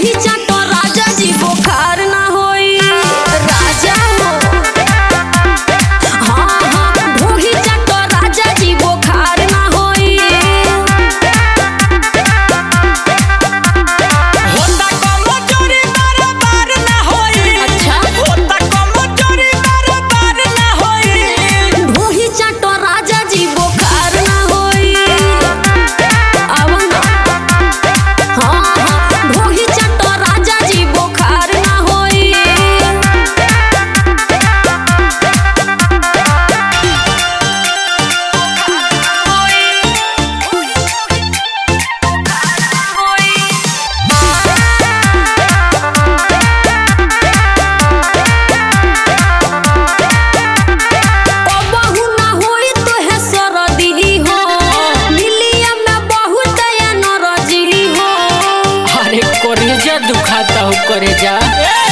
ढोही चाटो राजा जी बुखार ना होई राजा हो। हाँ हाँ ढोही चाटो राजा जी बुखार ना होई। होता कमो चोरी बार ना होई। अच्छा होता कमो चोरी बार ना होई। ढोही चाटो राजा जी बुखार ना होई। आवना हाँ हाँ ढोही चाटो राजा जी बुखार ना होई। बहु ना होई तो है सरदी हो। मिलिया में बहुत एनर्जी हो। अरे करेजा दुखाता हो करेजा।